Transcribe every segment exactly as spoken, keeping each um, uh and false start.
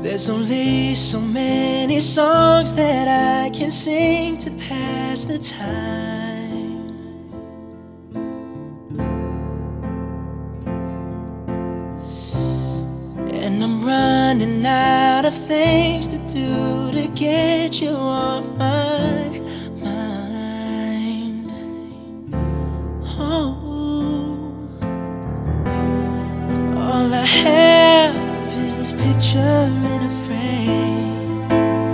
There's only so many songs that I can sing to pass the time. And I'm running out of things to do to get you off my mind. Oh, all I have is this picture in a frame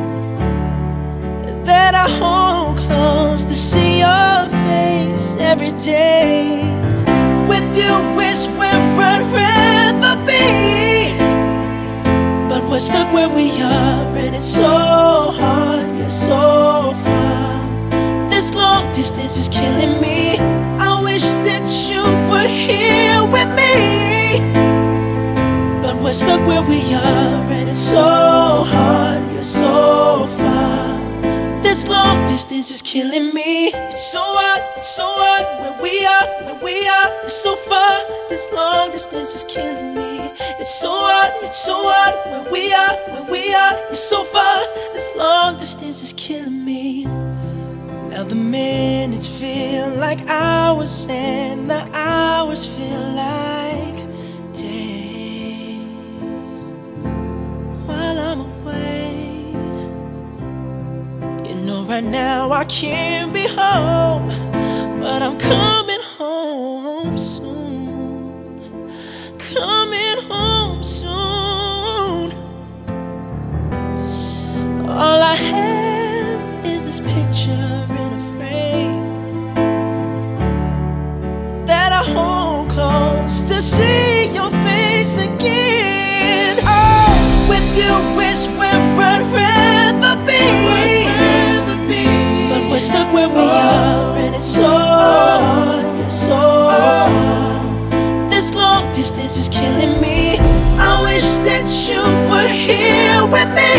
that I hold close to see your face every day. With you is where I'd rather be, but we're stuck where we are, and it's so hard, you're so far. This long distance is killing me. I wish that you were here with me, but we're stuck where we are, and it's so hard, you're so far. This long distance is killing me. It's so hard, it's so hard, where we are, where we are, it's so far. This long distance is killing me. It's so hard, it's so hard, where we are, where we are, it's so far. This long distance is killing me. Now the minutes feel like hours, and the hours feel like days while I'm away. You know right now I can't be home, but I'm coming home soon. Coming home soon. All I have is this picture in a frame that I hold close to see your face again. Oh, with you is where I'd rather be, but we're stuck where we are, and it's so hard, it's so hard. This long distance is killing me. I wish that you were here with me,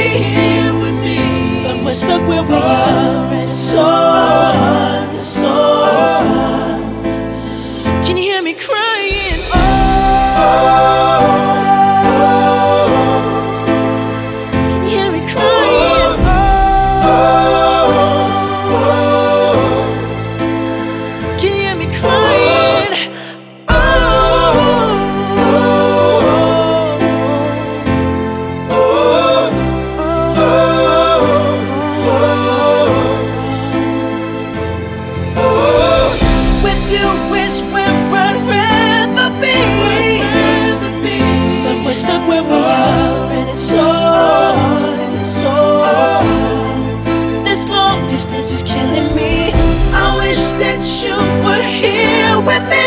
but we're stuck where we are, and it's so hard, it's so hard. Can you hear me crying? Oh, can you hear me crying? Oh, can you hear me crying? Oh, with you is where I'd rather be, but we're stuck where we are, and it's so hard, it's so hard. This long distance is killing me. I wish that you were here with me,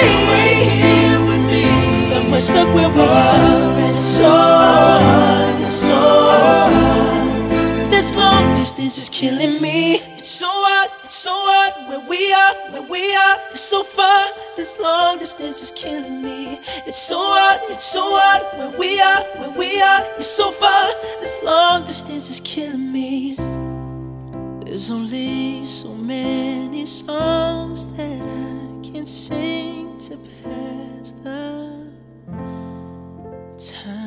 but we're stuck where we are, and it's so hard, it's so hard. This long distance is killing me. It's so hard, it's so hard, where we are, where we are, it's so far. This long distance is killing me. It's so hard, it's so hard, where we are, where we are, it's so far. This long distance is killing me. There's only so many songs that I can sing to pass the time.